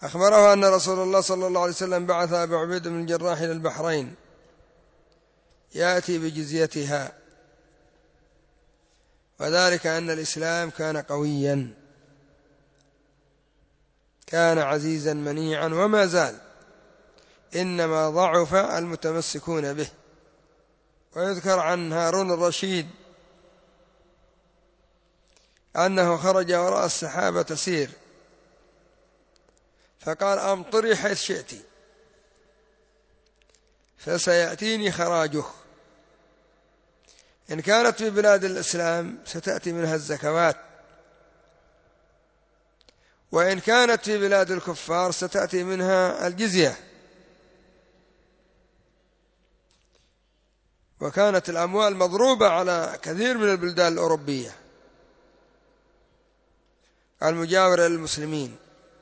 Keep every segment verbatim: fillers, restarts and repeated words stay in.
أخبره أن رسول الله صلى الله عليه وسلم بعث أبا عبيدة بن الجراح إلى البحرين يأتي بجزيتها، وذلك أن الإسلام كان قويا، كان عزيزا منيعا وما زال، إنما ضعف المتمسكون به. ويذكر عن هارون الرشيد أنه خرج وراء السحابة تسير فقال: أمطري حيث شئت فسيأتيني خراجه. إن كانت في بلاد الإسلام ستأتي منها الزكوات، وإن كانت في بلاد الكفار ستأتي منها الجزية. وكانت الأموال مضروبة على كثير من البلدان الأوروبية المجاورة للمسلمين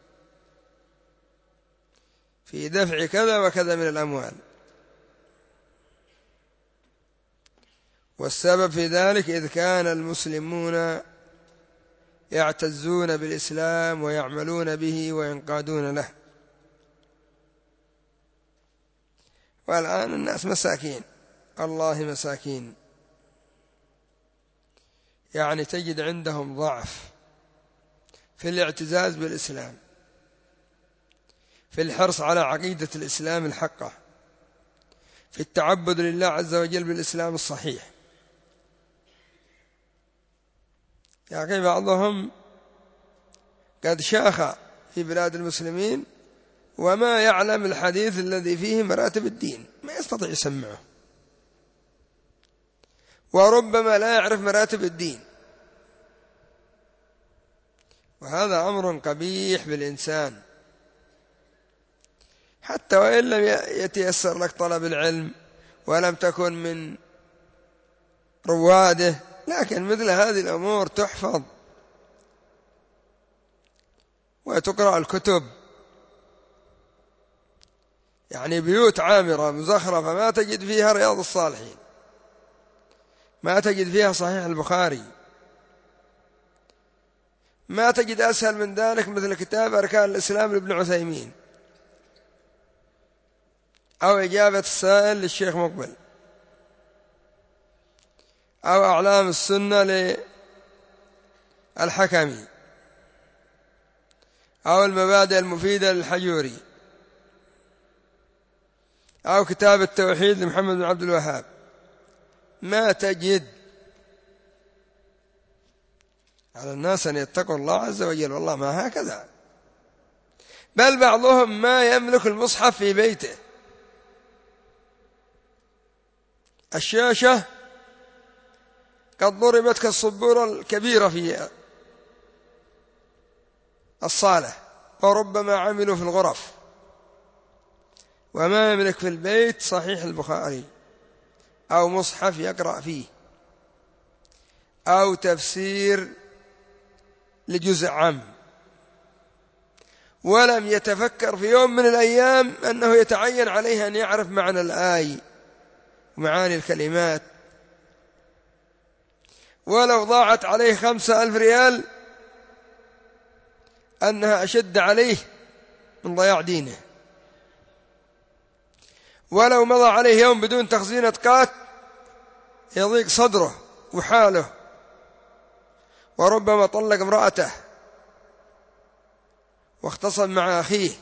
في دفع كذا وكذا من الأموال. والسبب في ذلك إذ كان المسلمون يعتزون بالإسلام ويعملون به وينقادون له. والآن الناس مساكين، الله مساكين، يعني تجد عندهم ضعف في الاعتزاز بالإسلام، في الحرص على عقيدة الإسلام الحقة، في التعبد لله عز وجل بالإسلام الصحيح. يا أخي بعضهم قد شاخ في بلاد المسلمين وما يعلم الحديث الذي فيه مراتب الدين، ما يستطيع يسمعه، وربما لا يعرف مراتب الدين، وهذا أمر قبيح بالإنسان. حتى وإن لم يتيسر لك طلب العلم ولم تكن من رواده، لكن مثل هذه الأمور تحفظ وتقرأ الكتب. يعني بيوت عامرة مزخرفة ما تجد فيها رياض الصالحين، ما تجد فيها صحيح البخاري، ما تجد أسهل من ذلك مثل كتاب أركان الإسلام لابن عثيمين، أو إجابة السائل للشيخ مقبل، أو أعلام السنة للحكمي، أو المبادئ المفيدة للحجوري، أو كتاب التوحيد لمحمد بن عبد الوهاب. ما تجد. على الناس أن يتقوا الله عز وجل، والله ما هكذا. بل بعضهم ما يملك المصحف في بيته، الشاشة قد ضربت كالصبورة الكبيرة في الصالة، وربما عملوا في الغرف، وما يملك في البيت صحيح البخاري أو مصحف يقرأ فيه، أو تفسير لجزء عام، ولم يتفكر في يوم من الأيام أنه يتعين عليه أن يعرف معنى الآية ومعاني الكلمات. ولو ضاعت عليه خمسة ألف ريال أنها أشد عليه من ضياع دينه. ولو مضى عليه يوم بدون تخزينة قات يضيق صدره وحاله، وربما طلق امرأته واختصم مع أخيه،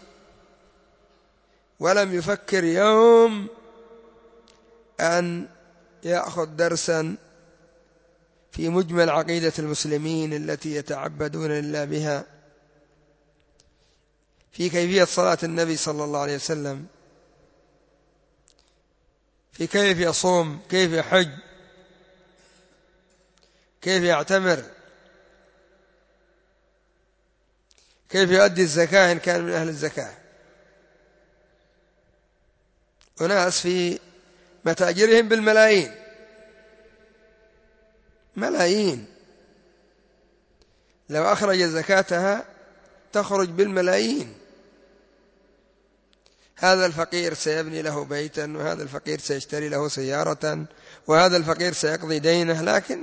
ولم يفكر يوم أن يأخذ درسا في مجمل عقيدة المسلمين التي يتعبدون لله بها، في كيفية صلاة النبي صلى الله عليه وسلم، في كيف يصوم، كيف يحج، كيف يعتمر، كيف يؤدي الزكاة إن كان من أهل الزكاة. وناس في متاجرهم بالملايين، ملايين، لو أخرج زكاتها تخرج بالملايين. هذا الفقير سيبني له بيتا، وهذا الفقير سيشتري له سيارة، وهذا الفقير سيقضي دينه، لكن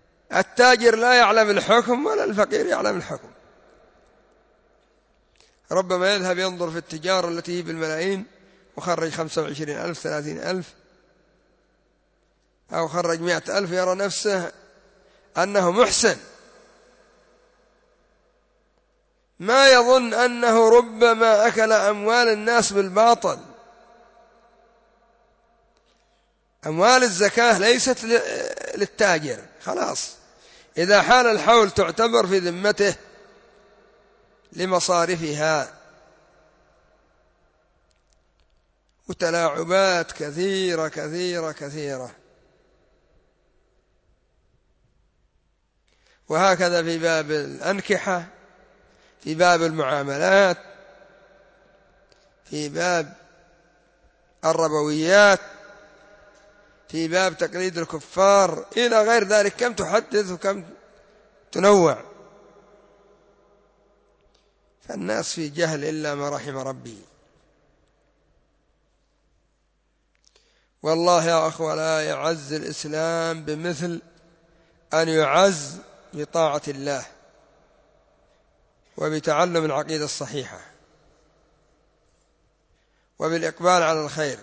التاجر لا يعلم الحكم ولا الفقير يعلم الحكم. ربما يذهب ينظر في التجارة التي هي بالملايين وخرج خمسة وعشرين ألف ثلاثين ألف أو خرج مئة ألف، يرى نفسه أنه محسن، ما يظن أنه ربما أكل أموال الناس بالباطل. أموال الزكاة ليست للتاجر، خلاص إذا حال الحول تعتبر في ذمته لمصارفها. وتلاعبات كثيرة كثيرة كثيرة. وهكذا في باب الأنكحة، في باب المعاملات، في باب الربويات، في باب تقليد الكفار إلى غير ذلك. كم تحدث وكم تنوع. فالناس في جهل إلا ما رحم ربي. والله يا أخوة لا يعز الإسلام بمثل أن يعز بطاعة الله وبتعلم العقيدة الصحيحة وبالإقبال على الخير.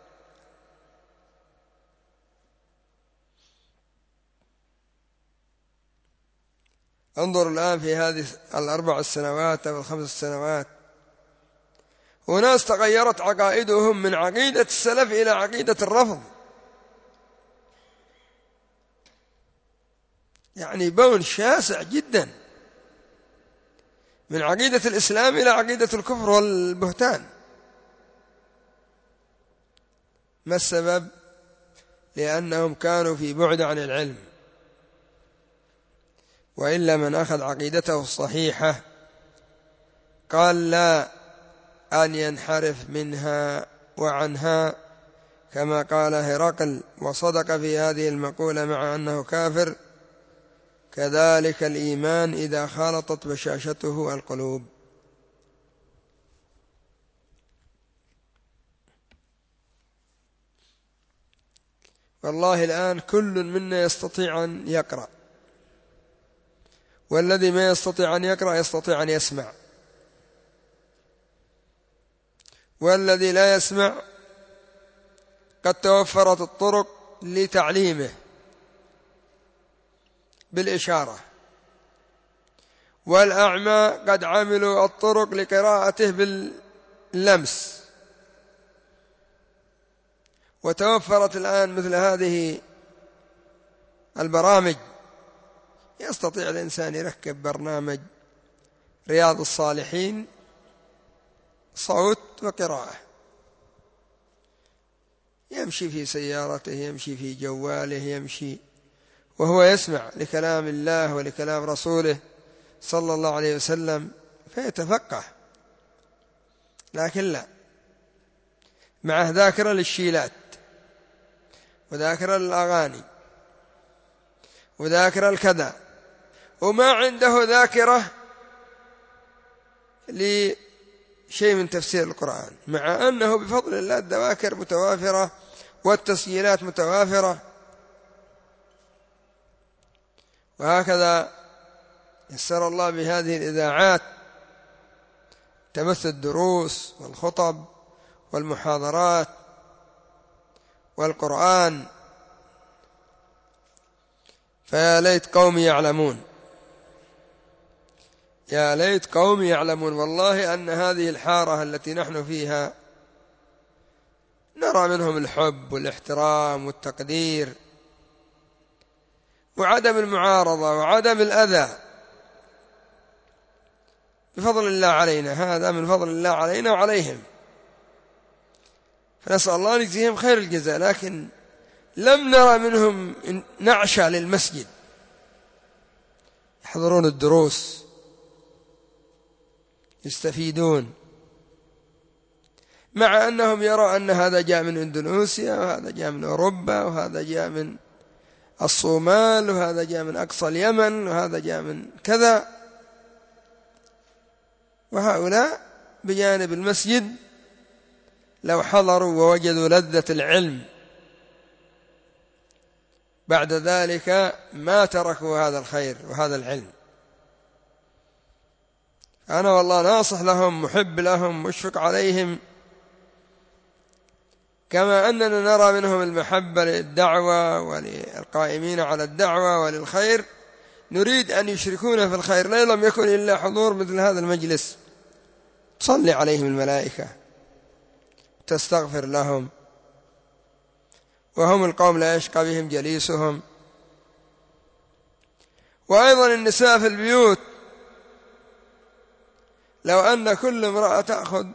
انظر الآن في هذه الأربع السنوات أو الخمس سنوات، وناس تغيرت عقائدهم من عقيدة السلف إلى عقيدة الرفض، يعني بون شاسع جدا من عقيدة الإسلام إلى عقيدة الكفر والبهتان. ما السبب؟ لأنهم كانوا في بعد عن العلم، وإلا من أخذ عقيدته الصحيحة قال لا أن ينحرف منها وعنها، كما قال هرقل وصدق في هذه المقولة مع أنه كافر: كذلك الإيمان إذا خالطت بشاشته القلوب. والله الآن كل منا يستطيع أن يقرأ، والذي ما يستطيع أن يقرأ يستطيع أن يسمع، والذي لا يسمع قد توفرت الطرق لتعليمه بالإشارة، والأعمى قد عملوا الطرق لقراءته باللمس، وتوفرت الآن مثل هذه البرامج. يستطيع الإنسان يركب برنامج رياض الصالحين صوت وقراءة، يمشي في سيارته، يمشي في جواله، يمشي وهو يسمع لكلام الله ولكلام رسوله صلى الله عليه وسلم فيتفقه. لكن لا، معه ذاكرة للشيلات، وذاكرة للأغاني، وذاكرة الكذا، وما عنده ذاكرة لشيء من تفسير القرآن، مع أنه بفضل الله الذواكر متوافرة والتسجيلات متوافرة. وهكذا يسر الله بهذه الإذاعات تبث الدروس والخطب والمحاضرات والقرآن. فيا ليت قوم يعلمون، يا ليت قوم يعلمون. والله أن هذه الحارة التي نحن فيها نرى منهم الحب والاحترام والتقدير وعدم المعارضة وعدم الأذى بفضل الله علينا. هذا من فضل الله علينا وعليهم، فنسأل الله أن يجزيهم خير الجزاء. لكن لم نرى منهم نعشة للمسجد، يحضرون الدروس، يستفيدون، مع أنهم يروا أن هذا جاء من إندونيسيا، وهذا جاء من أوروبا، وهذا جاء من الصومال، وهذا جاء من أقصى اليمن، وهذا جاء من كذا. وهؤلاء بجانب المسجد لو حضروا ووجدوا لذة العلم بعد ذلك ما تركوا هذا الخير وهذا العلم. أنا والله ناصح لهم، محب لهم، مشفق عليهم، كما أننا نرى منهم المحبة للدعوة وللقائمين على الدعوة وللخير، نريد أن يشركون في الخير. لا لم يكن إلا حضور مثل هذا المجلس، تصلي عليهم الملائكة، تستغفر لهم، وهم القوم لا يشقى بهم جليسهم. وأيضا النساء في البيوت، لو أن كل امرأة تأخذ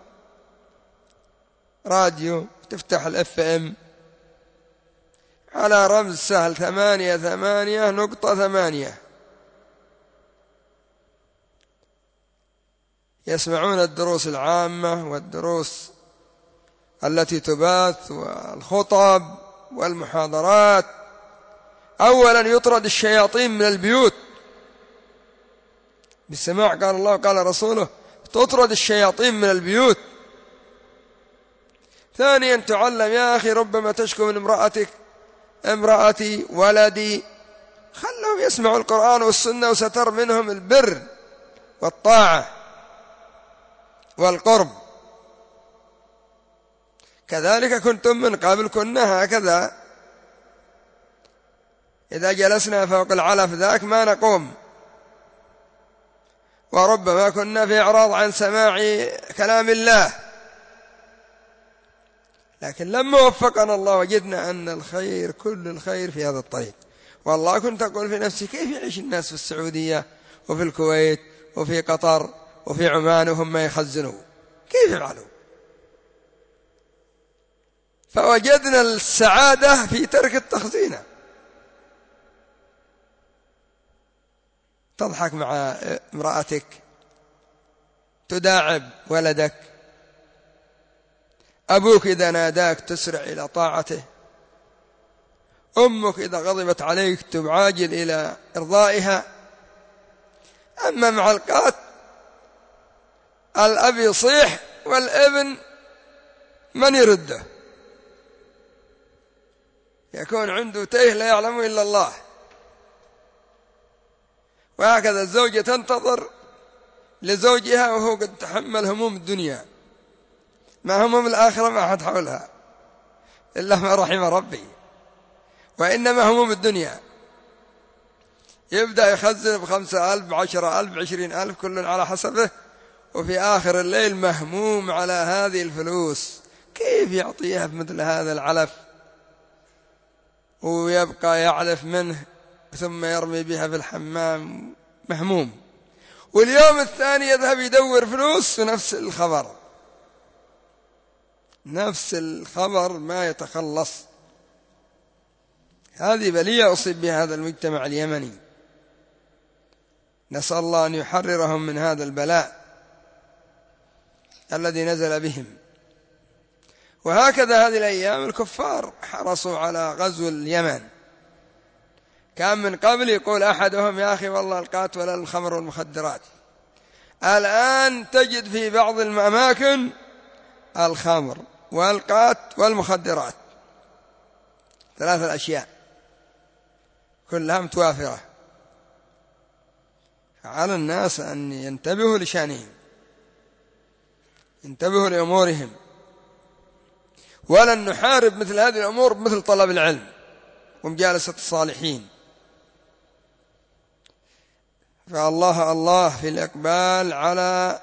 راديو تفتح الاف ام على رمز سهل ثمانية ثمانية نقطة ثمانية، يسمعون الدروس العامة والدروس التي تباث والخطب والمحاضرات. أولا يطرد الشياطين من البيوت بالسماع، قال الله قال رسوله تطرد الشياطين من البيوت. ثانيا تعلم يا أخي، ربما تشكو من امرأتك، امرأتي ولدي، خلهم يسمعوا القرآن والسنة وستر منهم البر والطاعة والقرب. كذلك كنتم من قبل، كنا هكذا، إذا جلسنا فوق العلف ذاك ما نقوم، وربما كنا في إعراض عن سماع كلام الله. لكن لما وفقنا الله وجدنا أن الخير كل الخير في هذا الطريق. والله كنت أقول في نفسي كيف يعيش الناس في السعودية وفي الكويت وفي قطر وفي عمان وهم ما يخزنوا، كيف يفعلوا؟ فوجدنا السعادة في ترك التخزين. تضحك مع امرأتك، تداعب ولدك، أبوك إذا ناداك تسرع إلى طاعته، أمك إذا غضبت عليك تبعاجل إلى إرضائها. أما معلقات الأب يصيح والابن من يرده، يكون عنده تيه لا يعلمه إلا الله. وهكذا الزوجة تنتظر لزوجها وهو قد تحمل هموم الدنيا، ما هموم الآخرة ما أحد حولها إلا ما رحم ربي، وإنما هموم الدنيا. يبدأ يخزن بخمسة ألف بعشرة ألف بعشرين ألف كل على حسبه، وفي آخر الليل مهموم على هذه الفلوس، كيف يعطيها بمثل هذا العلف، ويبقى يعلف منه ثم يرمي بها في الحمام مهموم. واليوم الثاني يذهب يدور فلوس في نفس الخبر، نفس الخبر ما يتخلص. هذه بلية أصيب بها هذا المجتمع اليمني، نسأل الله أن يحررهم من هذا البلاء الذي نزل بهم. وهكذا هذه الأيام الكفار حرصوا على غزو اليمن. كان من قبل يقول أحدهم يا أخي والله القات ولا الخمر والمخدرات، الآن تجد في بعض الأماكن الخمر والقات والمخدرات، ثلاثة الأشياء كلها متوافرة. على الناس أن ينتبهوا لشانهم، ينتبهوا لأمورهم، ولن نحارب مثل هذه الأمور مثل طلب العلم ومجالسة الصالحين. فالله الله في الإقبال على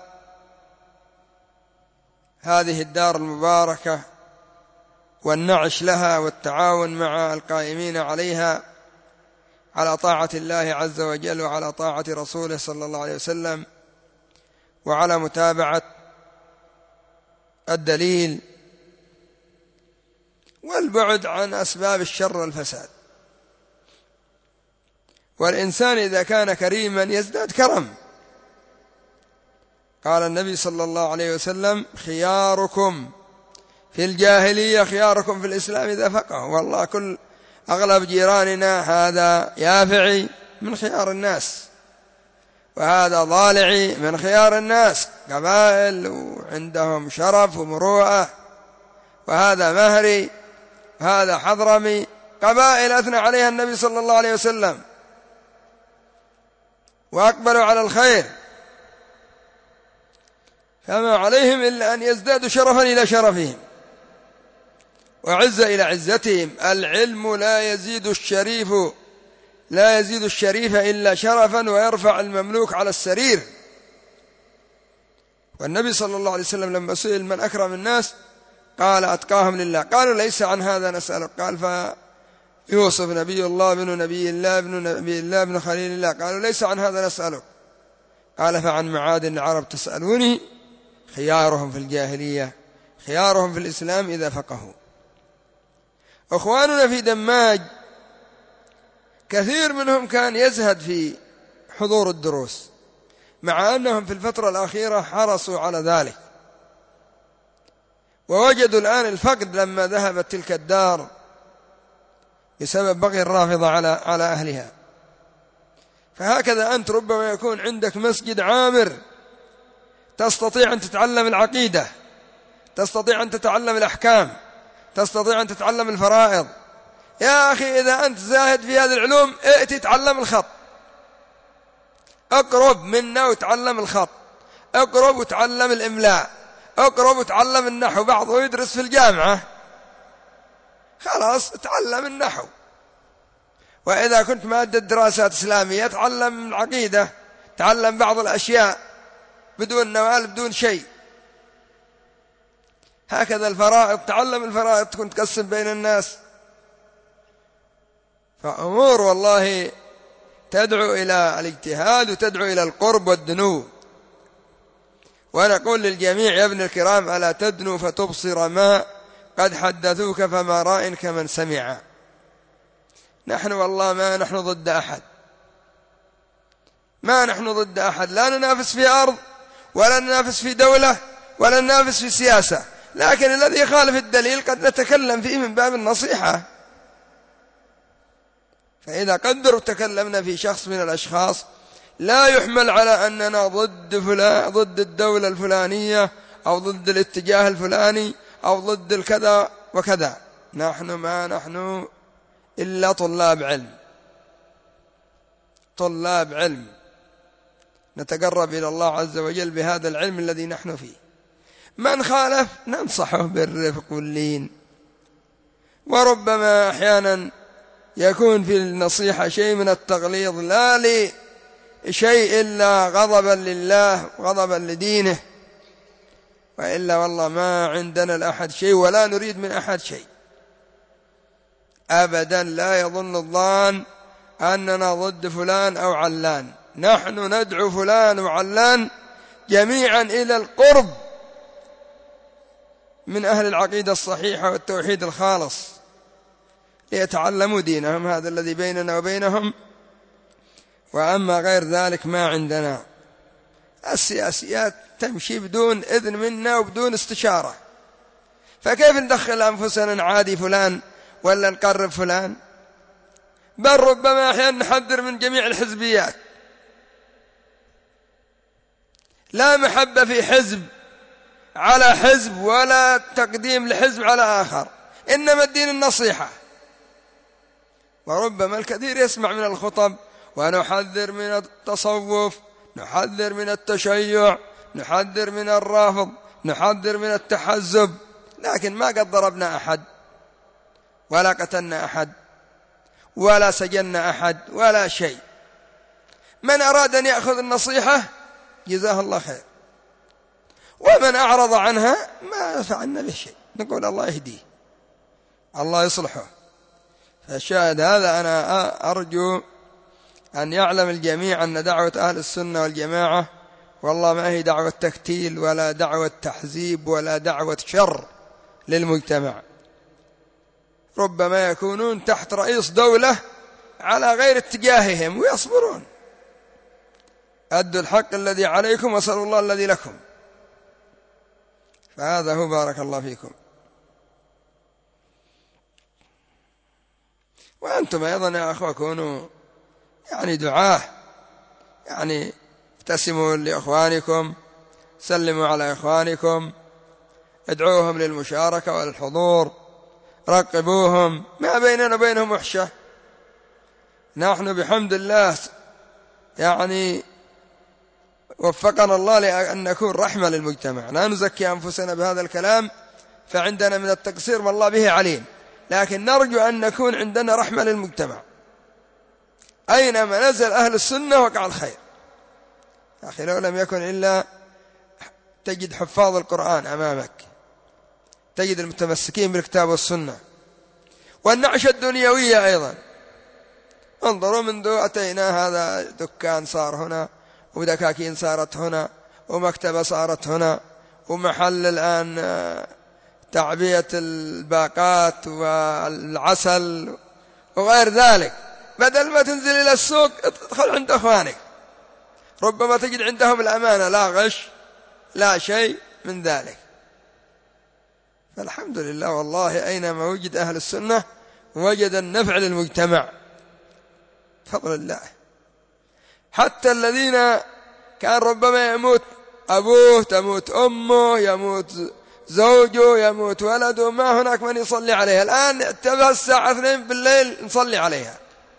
هذه الدار المباركة والنعش لها والتعاون مع القائمين عليها على طاعة الله عز وجل وعلى طاعة رسوله صلى الله عليه وسلم، وعلى متابعة الدليل والبعد عن أسباب الشر والفساد. والإنسان إذا كان كريما يزداد كرم. قال النبي صلى الله عليه وسلم خياركم في الجاهلية خياركم في الإسلام إذا فقهوا. والله كل أغلب جيراننا هذا يافعي من خيار الناس، وهذا ضالعي من خيار الناس، قبائل وعندهم شرف ومروءة، وهذا مهري وهذا حضرمي، قبائل أثنى عليها النبي صلى الله عليه وسلم وأقبلوا على الخير. فما عليهم إلا أن يزدادوا شرفا إلى شرفهم وعزة إلى عزتهم. العلم لا يزيد الشريف لا يزيد الشريف إلا شرفا ويرفع المملوك على السرير. والنبي صلى الله عليه وسلم لما سئل من أكرم الناس قال أتقاهم لله، قالوا ليس عن هذا نسألك، قال فيوسف نبي الله ابن نبي الله ابن نبي الله ابن خليل الله، قالوا ليس عن هذا نسألك، قال فعن معادن العرب تسألوني، خيارهم في الجاهلية خيارهم في الإسلام إذا فقهوا. أخواننا في دماج كثير منهم كان يزهد في حضور الدروس، مع أنهم في الفترة الأخيرة حرصوا على ذلك، ووجدوا الآن الفقد لما ذهبت تلك الدار بسبب بغي الرافضة على على أهلها. فهكذا أنت ربما يكون عندك مسجد عامر تستطيع أن تتعلم العقيدة، تستطيع أن تتعلم الأحكام، تستطيع أن تتعلم الفرائض. يا أخي إذا أنت زاهد في هذه العلوم ائتي تعلم الخط، اقرب منا وتعلم الخط، اقرب وتعلم الإملاء، اقرب وتعلم النحو. بعضه يدرس في الجامعة خلاص تعلم النحو، وإذا كنت مادة دراسات إسلامية تعلم العقيدة، تعلم بعض الأشياء بدون نوال بدون شيء. هكذا الفرائض تعلم الفرائض تكون تقسم بين الناس. فأمور والله تدعو إلى الاجتهاد وتدعو إلى القرب والدنو. وأنا أقول للجميع يا ابن الكرام ألا تدنو فتبصر ما قد حدثوك فما راء كمن سمع. نحن والله ما نحن ضد أحد، ما نحن ضد أحد، لا ننافس في أرض ولا ننافس في دولة ولا ننافس في سياسة، لكن الذي يخالف الدليل قد نتكلم فيه من باب النصيحة. فإذا قدروا تكلمنا في شخص من الأشخاص لا يحمل على أننا ضد فلان، ضد الدولة الفلانية أو ضد الاتجاه الفلاني أو ضد الكذا وكذا. نحن ما نحن إلا طلاب علم، طلاب علم نتقرب إلى الله عز وجل بهذا العلم الذي نحن فيه. من خالف ننصحه بالرفق واللين، وربما أحيانا يكون في النصيحة شيء من التغليظ لا لشيء إلا غضبا لله وغضبا لدينه، وإلا والله ما عندنا لأحد شيء ولا نريد من أحد شيء أبدا. لا يظن الظان أننا ضد فلان أو علان، نحن ندعو فلان وعلان جميعا إلى القرب من أهل العقيدة الصحيحة والتوحيد الخالص ليتعلموا دينهم، هذا الذي بيننا وبينهم. وأما غير ذلك ما عندنا. السياسيات تمشي بدون إذن منا وبدون استشارة، فكيف ندخل أنفسنا نعادي فلان ولا نقرب فلان؟ بل ربما أحيانا نحذر من جميع الحزبيات، لا محبة في حزب على حزب ولا تقديم لحزب على آخر، إنما الدين النصيحة. وربما الكثير يسمع من الخطب ونحذر من التصوف، نحذر من التشيع، نحذر من الرافض، نحذر من التحزب، لكن ما قد ضربنا أحد ولا قتلنا أحد ولا سجننا أحد ولا شيء. من أراد أن يأخذ النصيحة جزاه الله خير، ومن أعرض عنها ما فعلنا به شيء، نقول الله يهديه الله يصلحه. فالشاهد هذا أنا أرجو أن يعلم الجميع أن دعوة أهل السنة والجماعة والله ما هي دعوة تكتيل ولا دعوة تحزيب ولا دعوة شر للمجتمع. ربما يكونون تحت رئيس دولة على غير اتجاههم ويصبرون. أدوا الحق الذي عليكم وصلوا الله الذي لكم. فهذا هو، بارك الله فيكم. وأنتم أيضا يا أخوة كونوا يعني دعاة، يعني ابتسموا لإخوانكم، سلموا على إخوانكم، ادعوهم للمشاركة وللحضور، راقبوهم، ما بيننا وبينهم وحشة. نحن بحمد الله يعني وفقنا الله لأن نكون رحمة للمجتمع. لا نزكي أنفسنا بهذا الكلام، فعندنا من التقصير ما الله به عليم، لكن نرجو أن نكون عندنا رحمة للمجتمع. أينما نزل أهل السنة وقع الخير. أخي لو لم يكن إلا تجد حفاظ القرآن أمامك، تجد المتمسكين بالكتاب والسنة، والنعشة الدنيوية أيضا. انظروا منذ أتينا هذا دكان صار هنا، ودكاكين صارت هنا، ومكتبة صارت هنا، ومحل الآن تعبية الباقات والعسل وغير ذلك. بدل ما تنزل إلى السوق ادخل عند أخوانك، ربما تجد عندهم الأمانة، لا غش لا شيء من ذلك. فالحمد لله والله أينما وجد أهل السنة وجد النفع للمجتمع بفضل الله. حتى الذين كان ربما يموت أبوه، تموت أمه، يموت زوجه، يموت ولده، ما هناك من يصلي عليها. الآن انتبه الساعة اثنين بالليل نصلي عليها،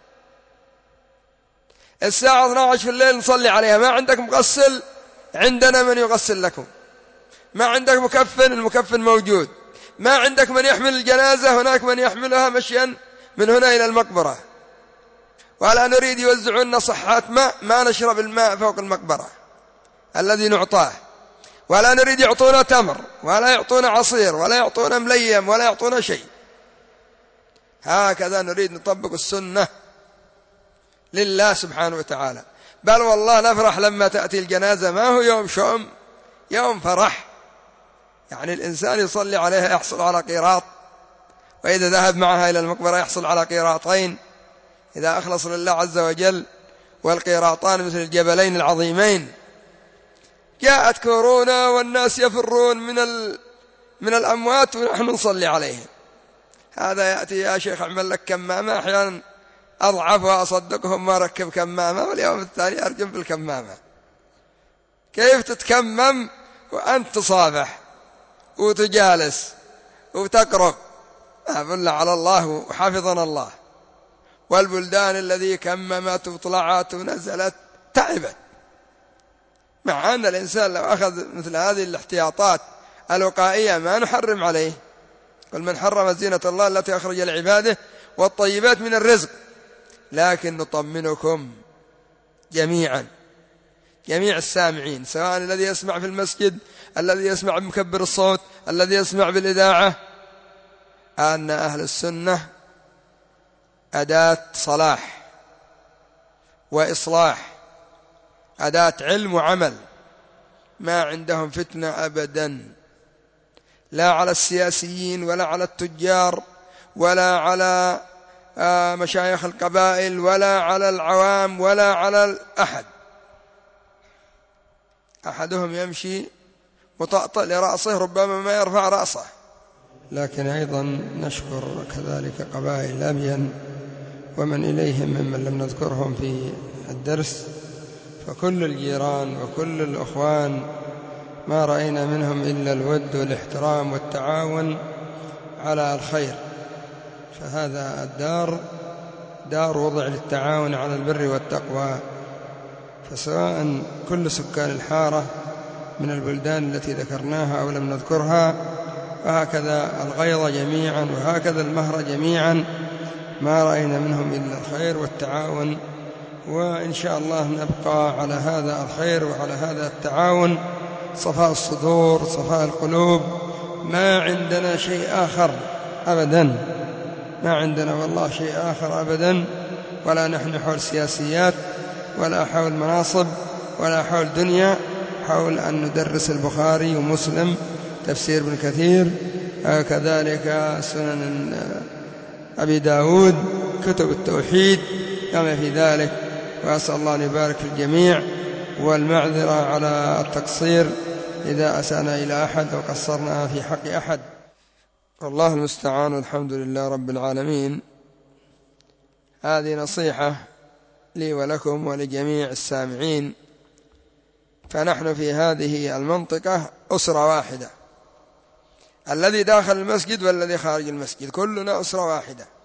الساعة اثنتي عشرة في الليل نصلي عليها. ما عندك مغسل، عندنا من يغسل لكم. ما عندك مكفن، المكفن موجود. ما عندك من يحمل الجنازة، هناك من يحملها مشيا من هنا إلى المقبرة. ولا نريد يوزعون صحات ماء، ما نشرب الماء فوق المقبرة الذي نعطاه، ولا نريد يعطونا تمر، ولا يعطونا عصير، ولا يعطونا مليم، ولا يعطونا شيء. هكذا نريد نطبق السنة لله سبحانه وتعالى. بل والله نفرح لما تأتي الجنازة، ما هو يوم شؤم، يوم فرح. يعني الإنسان يصلي عليها يحصل على قيراط، وإذا ذهب معها إلى المقبرة يحصل على قيراطين إذا أخلص لله عز وجل، والقيراطان مثل الجبلين العظيمين. جاءت كورونا والناس يفرون من ال... من الأموات ونحن نصلي عليهم. هذا يأتي يا شيخ أعمل لك كمامة، أحيانا أضعف وأصدقهم ما ركب كمامة، واليوم الثاني أرجم بالكمامة. كيف تتكمم وأنت تصافح وتجالس وتقرب؟ أبل على الله وحفظنا الله. والبلدان الذي كممت وطلعت ونزلت تعبت، مع أن الإنسان لو أخذ مثل هذه الاحتياطات الوقائية ما نحرم عليه. قل من حرم زينة الله التي أخرج لعباده والطيبات من الرزق. لكن نطمنكم جميعا، جميع السامعين، سواء الذي يسمع في المسجد، الذي يسمع بمكبر الصوت، الذي يسمع بالإذاعة، أن أهل السنة أداة صلاح وإصلاح، أداة علم وعمل. ما عندهم فتنة أبدا، لا على السياسيين، ولا على التجار، ولا على مشايخ القبائل، ولا على العوام، ولا على أحد. أحدهم يمشي مطأطئ لرأسه، ربما ما يرفع رأسه. لكن أيضا نشكر كذلك قبائل أبين ومن إليهم ممن لم نذكرهم في الدرس، فكل الجيران وكل الأخوان ما رأينا منهم إلا الود والاحترام والتعاون على الخير. فهذا الدار دار وضع للتعاون على البر والتقوى. فسواء كل سكان الحارة من البلدان التي ذكرناها أو لم نذكرها، وهكذا الغيض جميعا، وهكذا المهر جميعا، ما رأينا منهم إلا الخير والتعاون. وإن شاء الله نبقى على هذا الخير وعلى هذا التعاون، صفاء الصدور، صفاء القلوب. ما عندنا شيء آخر أبدا، ما عندنا والله شيء آخر أبدا، ولا نحن حول سياسيات، ولا حول مناصب، ولا حول دنيا، حول أن ندرس البخاري ومسلم، تفسير ابن كثير، كذلك سنن أبي داود، كتب التوحيد كما في ذلك. وأسأل الله أن يبارك في الجميع، والمعذرة على التقصير إذا أسأنا إلى أحد أو قصرنا في حق أحد. والله المستعان، والحمد لله رب العالمين. هذه نصيحة لي ولكم ولجميع السامعين. فنحن في هذه المنطقة أسرة واحدة، الذي داخل المسجد والذي خارج المسجد كلنا أسرة واحدة.